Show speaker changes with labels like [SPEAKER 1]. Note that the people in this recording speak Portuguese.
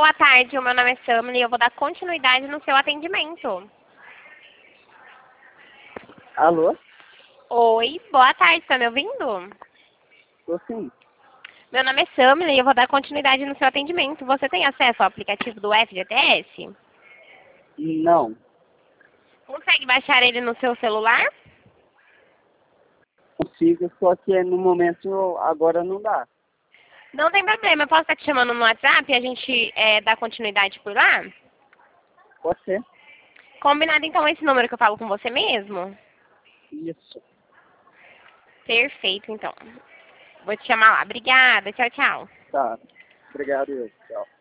[SPEAKER 1] boa tarde. O meu nome é Sammy e eu vou dar continuidade no seu atendimento.
[SPEAKER 2] Alô?
[SPEAKER 1] Oi, boa tarde. Tá me ouvindo?
[SPEAKER 2] Tô sim.
[SPEAKER 1] Meu nome é Sammy e eu vou dar continuidade no seu atendimento. Você tem acesso ao aplicativo do FGTS?
[SPEAKER 2] Não.
[SPEAKER 1] Consegue baixar ele no seu celular?
[SPEAKER 2] Consigo, só que no momento agora não dá.
[SPEAKER 1] Não tem problema. Eu posso estar te chamando no WhatsApp e a gente dá continuidade por lá?
[SPEAKER 2] Pode ser?
[SPEAKER 1] Combinado então esse número que eu falo com você mesmo?
[SPEAKER 2] Isso.
[SPEAKER 1] Perfeito, então. Vou te chamar lá. Obrigada. Tchau, tchau.
[SPEAKER 2] Tá. Obrigado, tchau.